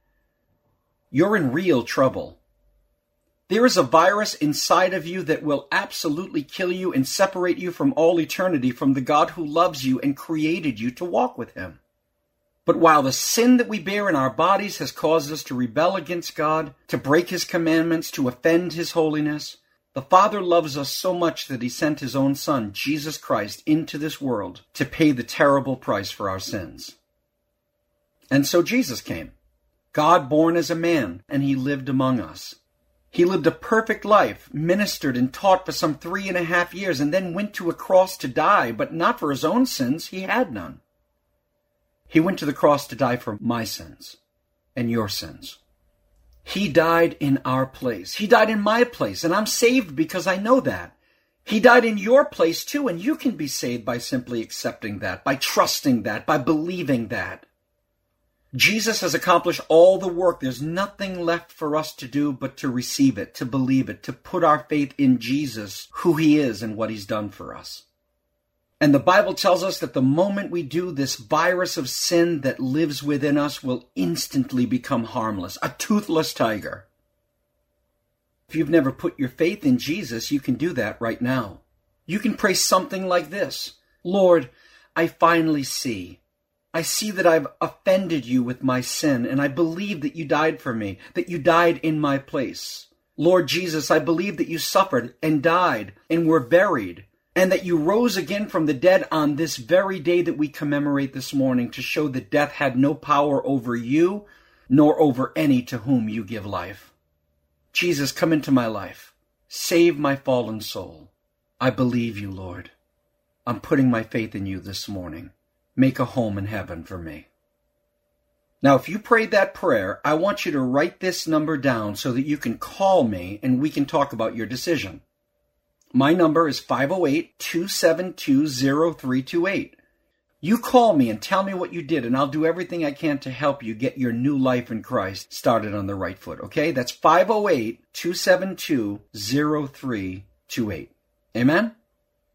You're in real trouble. There is a virus inside of you that will absolutely kill you and separate you from all eternity from the God who loves you and created you to walk with him. But while the sin that we bear in our bodies has caused us to rebel against God, to break his commandments, to offend his holiness, the Father loves us so much that he sent his own Son, Jesus Christ, into this world to pay the terrible price for our sins. And so Jesus came, God born as a man, and he lived among us. He lived a perfect life, ministered and taught for some three and a half years, and then went to a cross to die, but not for his own sins. He had none. He went to the cross to die for my sins and your sins. He died in our place. He died in my place, and I'm saved because I know that. He died in your place too, and you can be saved by simply accepting that, by trusting that, by believing that. Jesus has accomplished all the work. There's nothing left for us to do but to receive it, to believe it, to put our faith in Jesus, who he is and what he's done for us. And the Bible tells us that the moment we do, this virus of sin that lives within us will instantly become harmless, a toothless tiger. If you've never put your faith in Jesus, you can do that right now. You can pray something like this: Lord, I finally see. I see that I've offended you with my sin, and I believe that you died for me, that you died in my place. Lord Jesus, I believe that you suffered and died and were buried, and that you rose again from the dead on this very day that we commemorate this morning, to show that death had no power over you, nor over any to whom you give life. Jesus, come into my life. Save my fallen soul. I believe you, Lord. I'm putting my faith in you this morning. Make a home in heaven for me. Now, if you prayed that prayer, I want you to write this number down so that you can call me and we can talk about your decision. My number is five oh eight, two seven two, oh three two eight. You call me and tell me what you did, and I'll do everything I can to help you get your new life in Christ started on the right foot, okay? That's five oh eight, two seven two, oh three two eight. Amen?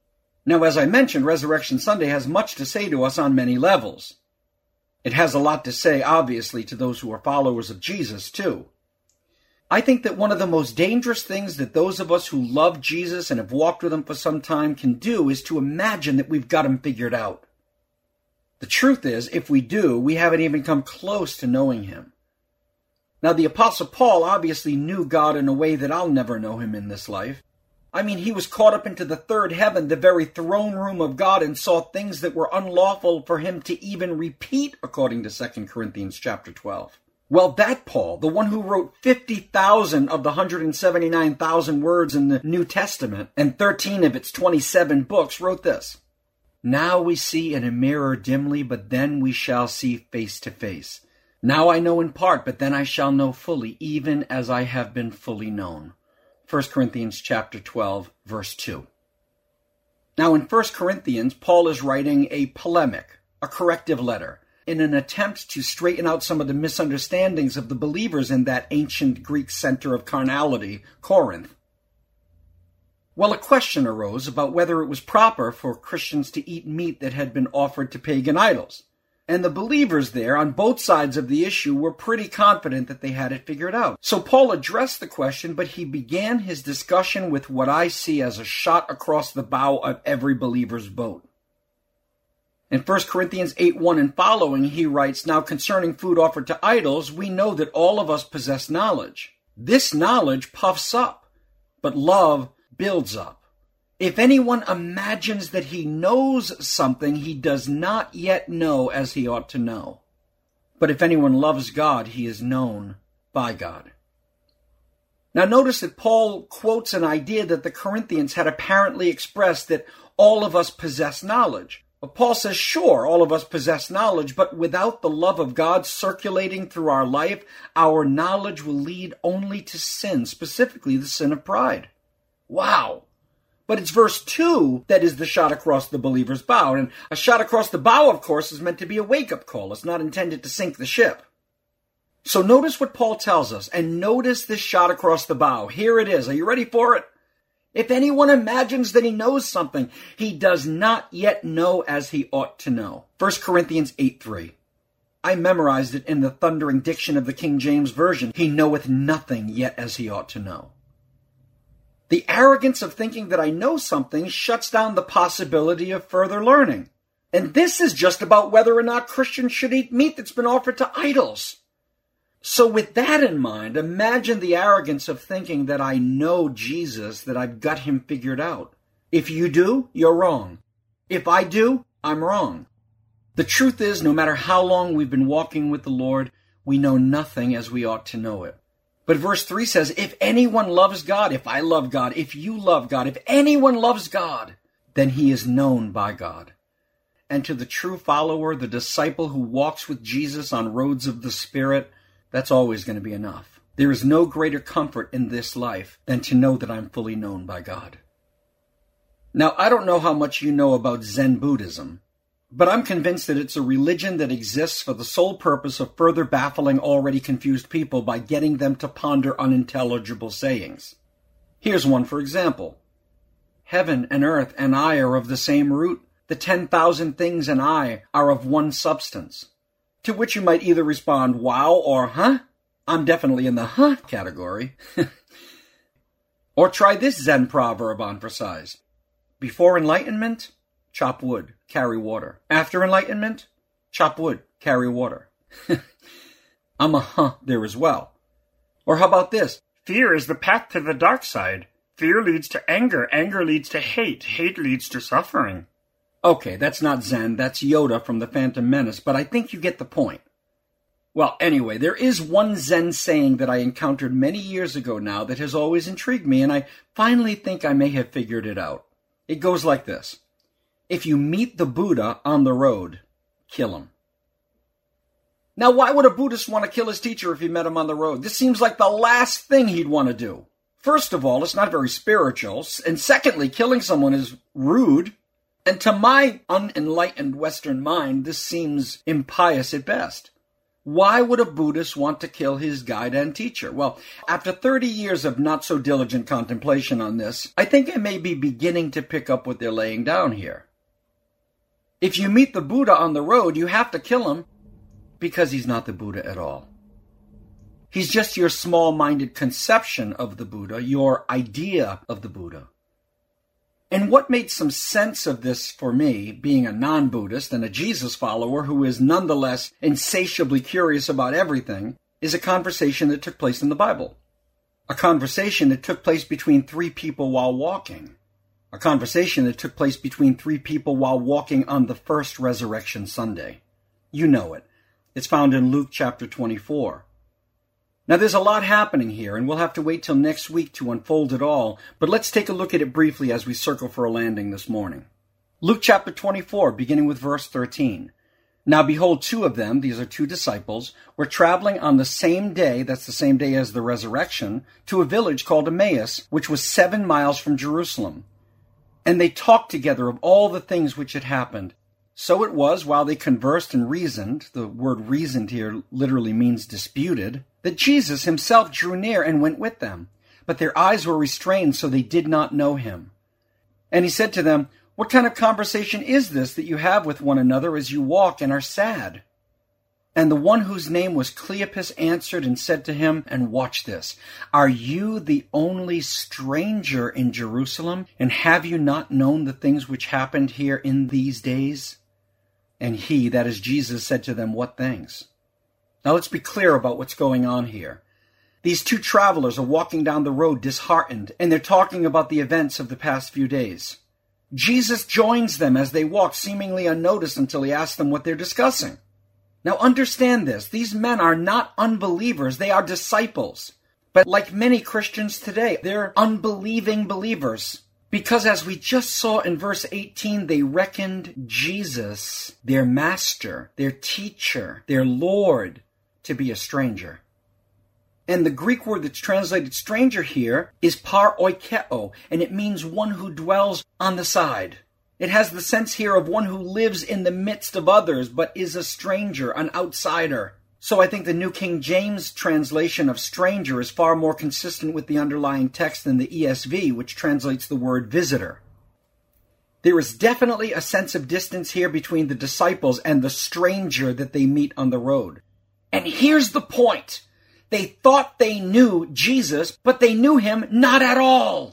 Now, as I mentioned, Resurrection Sunday has much to say to us on many levels. It has a lot to say, obviously, to those who are followers of Jesus, too. I think that one of the most dangerous things that those of us who love Jesus and have walked with him for some time can do is to imagine that we've got him figured out. The truth is, if we do, we haven't even come close to knowing him. Now, the Apostle Paul obviously knew God in a way that I'll never know him in this life. I mean, he was caught up into the third heaven, the very throne room of God, and saw things that were unlawful for him to even repeat, according to Second Corinthians chapter twelve. Well, that Paul, the one who wrote fifty thousand of the one hundred seventy-nine thousand words in the New Testament and thirteen of its twenty-seven books, wrote this: "Now we see in a mirror dimly, but then we shall see face to face. Now I know in part, but then I shall know fully, even as I have been fully known." First Corinthians chapter twelve, verse two. Now in First Corinthians, Paul is writing a polemic, a corrective letter, in an attempt to straighten out some of the misunderstandings of the believers in that ancient Greek center of carnality, Corinth. Well, a question arose about whether it was proper for Christians to eat meat that had been offered to pagan idols. And the believers there, on both sides of the issue, were pretty confident that they had it figured out. So Paul addressed the question, but he began his discussion with what I see as a shot across the bow of every believer's boat. In First Corinthians eight one and following, he writes, "Now concerning food offered to idols, we know that all of us possess knowledge. This knowledge puffs up, but love builds up. If anyone imagines that he knows something, he does not yet know as he ought to know. But if anyone loves God, he is known by God." Now notice that Paul quotes an idea that the Corinthians had apparently expressed, that all of us possess knowledge. But Paul says, sure, all of us possess knowledge, but without the love of God circulating through our life, our knowledge will lead only to sin, specifically the sin of pride. Wow! But it's verse two that is the shot across the believer's bow. And a shot across the bow, of course, is meant to be a wake-up call. It's not intended to sink the ship. So notice what Paul tells us, and notice this shot across the bow. Here it is. Are you ready for it? If anyone imagines that he knows something, he does not yet know as he ought to know. First Corinthians eight three. I memorized it in the thundering diction of the King James Version. He knoweth nothing yet as he ought to know. The arrogance of thinking that I know something shuts down the possibility of further learning. And this is just about whether or not Christians should eat meat that's been offered to idols. So with that in mind, imagine the arrogance of thinking that I know Jesus, that I've got him figured out. If you do, you're wrong. If I do, I'm wrong. The truth is, no matter how long we've been walking with the Lord, we know nothing as we ought to know it. But verse three says, if anyone loves God, if I love God, if you love God, if anyone loves God, then he is known by God. And to the true follower, the disciple who walks with Jesus on roads of the Spirit, that's always going to be enough. There is no greater comfort in this life than to know that I'm fully known by God. Now, I don't know how much you know about Zen Buddhism, but I'm convinced that it's a religion that exists for the sole purpose of further baffling already confused people by getting them to ponder unintelligible sayings. Here's one for example. Heaven and earth and I are of the same root. The ten thousand things and I are of one substance. To which you might either respond, wow, or huh? I'm definitely in the huh category. Or try this Zen proverb on for size. Before enlightenment, chop wood, carry water. After enlightenment, chop wood, carry water. I'm a huh there as well. Or how about this? Fear is the path to the dark side. Fear leads to anger. Anger leads to hate. Hate leads to suffering. Okay, that's not Zen, that's Yoda from The Phantom Menace, but I think you get the point. Well, anyway, there is one Zen saying that I encountered many years ago now that has always intrigued me, and I finally think I may have figured it out. It goes like this. If you meet the Buddha on the road, kill him. Now, why would a Buddhist want to kill his teacher if he met him on the road? This seems like the last thing he'd want to do. First of all, it's not very spiritual, and secondly, killing someone is rude. And to my unenlightened Western mind, this seems impious at best. Why would a Buddhist want to kill his guide and teacher? Well, after thirty years of not-so-diligent contemplation on this, I think I may be beginning to pick up what they're laying down here. If you meet the Buddha on the road, you have to kill him because he's not the Buddha at all. He's just your small-minded conception of the Buddha, your idea of the Buddha. And what made some sense of this for me, being a non-Buddhist and a Jesus follower who is nonetheless insatiably curious about everything, is a conversation that took place in the Bible. A conversation that took place between three people while walking. A conversation that took place between three people while walking on the first Resurrection Sunday. You know it. It's found in Luke chapter twenty-four. Now there's a lot happening here, and we'll have to wait till next week to unfold it all, but let's take a look at it briefly as we circle for a landing this morning. Luke chapter twenty-four, beginning with verse thirteen. Now behold, two of them, these are two disciples, were traveling on the same day, that's the same day as the resurrection, to a village called Emmaus, which was seven miles from Jerusalem. And they talked together of all the things which had happened. So it was, while they conversed and reasoned, the word reasoned here literally means disputed, that Jesus himself drew near and went with them. But their eyes were restrained, so they did not know him. And he said to them, "What kind of conversation is this that you have with one another as you walk and are sad?" And the one whose name was Cleopas answered and said to him, and watch this, "Are you the only stranger in Jerusalem, and have you not known the things which happened here in these days?" And he, that is Jesus, said to them, "What things?" Now let's be clear about what's going on here. These two travelers are walking down the road disheartened, and they're talking about the events of the past few days. Jesus joins them as they walk, seemingly unnoticed until he asks them what they're discussing. Now understand this, these men are not unbelievers, they are disciples. But like many Christians today, they're unbelieving believers. Because as we just saw in verse eighteen, they reckoned Jesus, their master, their teacher, their Lord, to be a stranger. And the Greek word that's translated stranger here is paroikeo, and it means one who dwells on the side. It has the sense here of one who lives in the midst of others, but is a stranger, an outsider. So I think the New King James translation of stranger is far more consistent with the underlying text than the E S V, which translates the word visitor. There is definitely a sense of distance here between the disciples and the stranger that they meet on the road. And here's the point. They thought they knew Jesus, but they knew him not at all.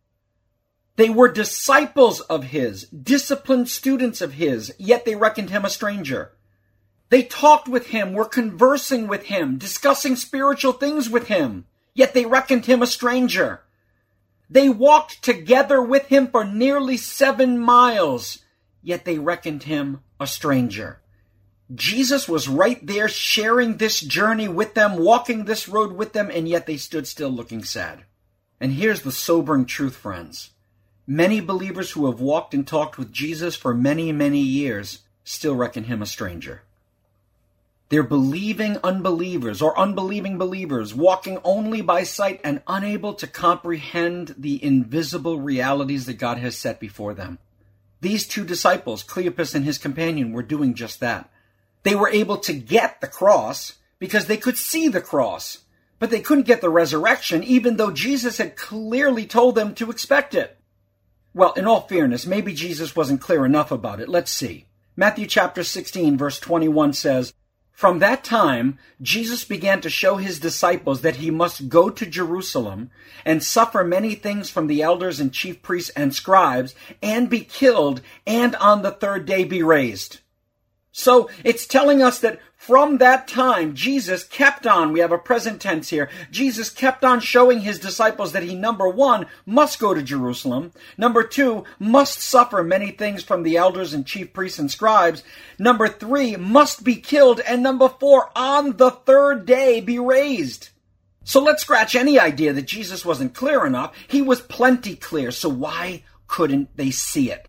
They were disciples of his, disciplined students of his, yet they reckoned him a stranger. They talked with him, were conversing with him, discussing spiritual things with him, yet they reckoned him a stranger. They walked together with him for nearly seven miles, yet they reckoned him a stranger. Jesus was right there sharing this journey with them, walking this road with them, and yet they stood still looking sad. And here's the sobering truth, friends. Many believers who have walked and talked with Jesus for many, many years still reckon him a stranger. They're believing unbelievers or unbelieving believers, walking only by sight and unable to comprehend the invisible realities that God has set before them. These two disciples, Cleopas and his companion, were doing just that. They were able to get the cross because they could see the cross, but they couldn't get the resurrection, even though Jesus had clearly told them to expect it. Well, in all fairness, maybe Jesus wasn't clear enough about it. Let's see. Matthew chapter sixteen, verse twenty-one says, "From that time, Jesus began to show his disciples that he must go to Jerusalem and suffer many things from the elders and chief priests and scribes, and be killed, and on the third day be raised." So it's telling us that from that time, Jesus kept on, we have a present tense here, Jesus kept on showing his disciples that he, number one, must go to Jerusalem, number two, must suffer many things from the elders and chief priests and scribes, number three, must be killed, and number four, on the third day be raised. So let's scratch any idea that Jesus wasn't clear enough. He was plenty clear, so why couldn't they see it?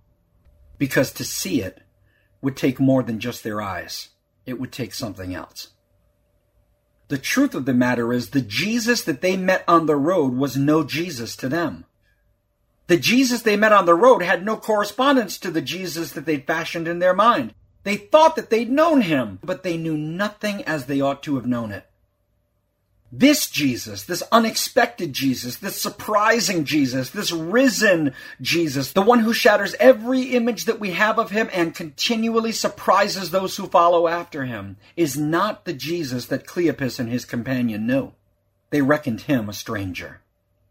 Because to see it would take more than just their eyes. It would take something else. The truth of the matter is the Jesus that they met on the road was no Jesus to them. The Jesus they met on the road had no correspondence to the Jesus that they'd fashioned in their mind. They thought that they'd known him, but they knew nothing as they ought to have known it. This Jesus, this unexpected Jesus, this surprising Jesus, this risen Jesus, the one who shatters every image that we have of him and continually surprises those who follow after him, is not the Jesus that Cleopas and his companion knew. They reckoned him a stranger.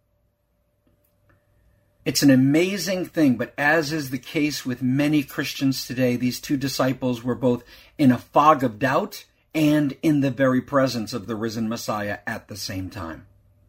It's an amazing thing, but as is the case with many Christians today, these two disciples were both in a fog of doubt and in the very presence of the risen Messiah at the same time.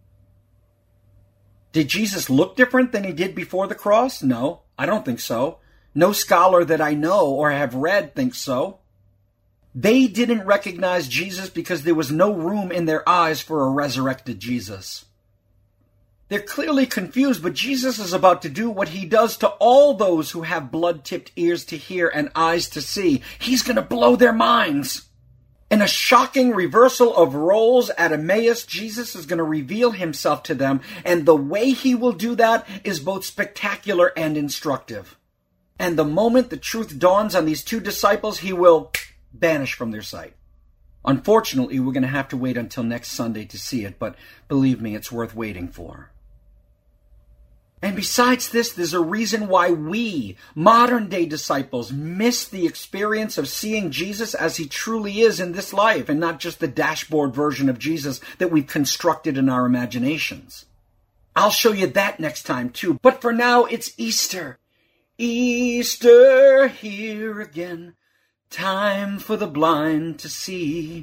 Did Jesus look different than he did before the cross? No, I don't think so. No scholar that I know or have read thinks so. They didn't recognize Jesus because there was no room in their eyes for a resurrected Jesus. They're clearly confused, but Jesus is about to do what he does to all those who have blood-tipped ears to hear and eyes to see. He's going to blow their minds. In a shocking reversal of roles at Emmaus, Jesus is going to reveal himself to them, and the way he will do that is both spectacular and instructive. And the moment the truth dawns on these two disciples, he will vanish from their sight. Unfortunately, we're going to have to wait until next Sunday to see it, but believe me, it's worth waiting for. And besides this, there's a reason why we, modern-day disciples, miss the experience of seeing Jesus as he truly is in this life, and not just the dashboard version of Jesus that we've constructed in our imaginations. I'll show you that next time, too. But for now, it's Easter. Easter, here again. Time for the blind to see.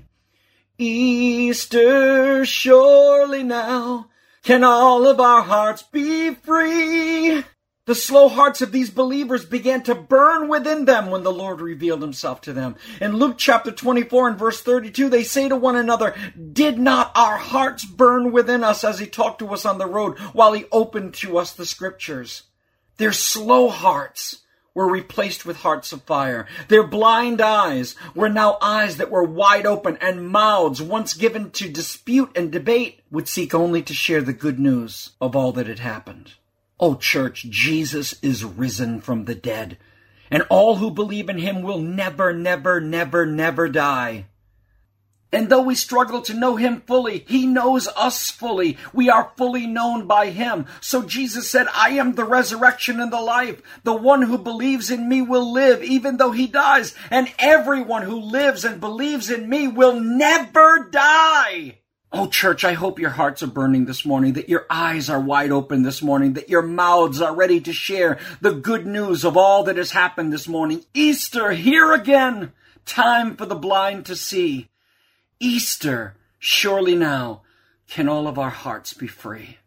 Easter, surely now. Can all of our hearts be free? The slow hearts of these believers began to burn within them when the Lord revealed himself to them. In Luke chapter twenty-four and verse thirty-two, they say to one another, "Did not our hearts burn within us as he talked to us on the road while he opened to us the scriptures?" Their slow hearts were replaced with hearts of fire. Their blind eyes were now eyes that were wide open, and mouths once given to dispute and debate would seek only to share the good news of all that had happened. Oh, church, Jesus is risen from the dead, and all who believe in him will never, never, never, never die. And though we struggle to know him fully, he knows us fully. We are fully known by him. So Jesus said, "I am the resurrection and the life. The one who believes in me will live even though he dies. And everyone who lives and believes in me will never die." Oh, church, I hope your hearts are burning this morning, that your eyes are wide open this morning, that your mouths are ready to share the good news of all that has happened this morning. Easter, here again. Time for the blind to see. Easter, surely now, can all of our hearts be free?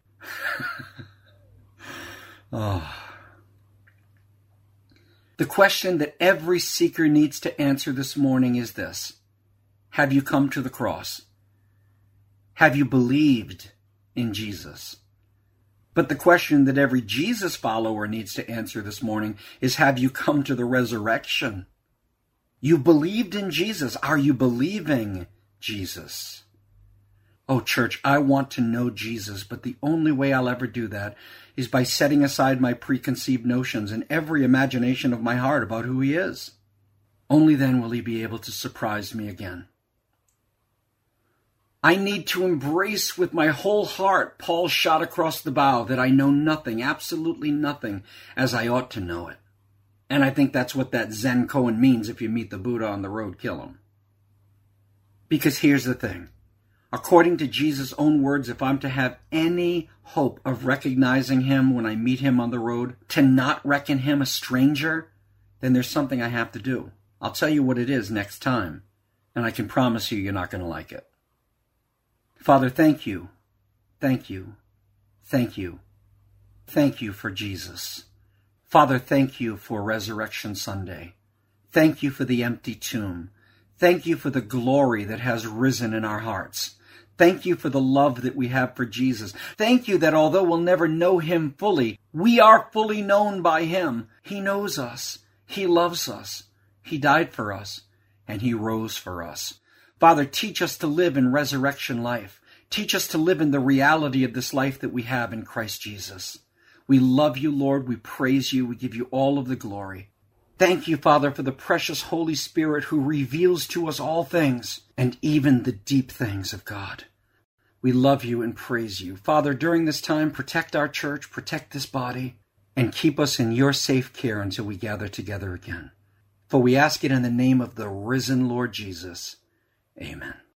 Oh. The question that every seeker needs to answer this morning is this: have you come to the cross? Have you believed in Jesus? But the question that every Jesus follower needs to answer this morning is, have you come to the resurrection? You believed in Jesus. Are you believing Jesus? Oh, church, I want to know Jesus, but the only way I'll ever do that is by setting aside my preconceived notions and every imagination of my heart about who he is. Only then will he be able to surprise me again. I need to embrace with my whole heart Paul's shot across the bow, that I know nothing, absolutely nothing, as I ought to know it. And I think that's what that Zen koan means: if you meet the Buddha on the road, kill him. Because here's the thing. According to Jesus' own words, if I'm to have any hope of recognizing him when I meet him on the road, to not reckon him a stranger, then there's something I have to do. I'll tell you what it is next time, and I can promise you you're not going to like it. Father, thank you, thank you, thank you, thank you for Jesus. Father, thank you for Resurrection Sunday. Thank you for the empty tomb. Thank you for the glory that has risen in our hearts. Thank you for the love that we have for Jesus. Thank you that although we'll never know him fully, we are fully known by him. He knows us. He loves us. He died for us, and he rose for us. Father, teach us to live in resurrection life. Teach us to live in the reality of this life that we have in Christ Jesus. We love you, Lord. We praise you. We give you all of the glory. Thank you, Father, for the precious Holy Spirit who reveals to us all things, and even the deep things of God. We love you and praise you. Father, during this time, protect our church, protect this body, and keep us in your safe care until we gather together again. For we ask it in the name of the risen Lord Jesus. Amen.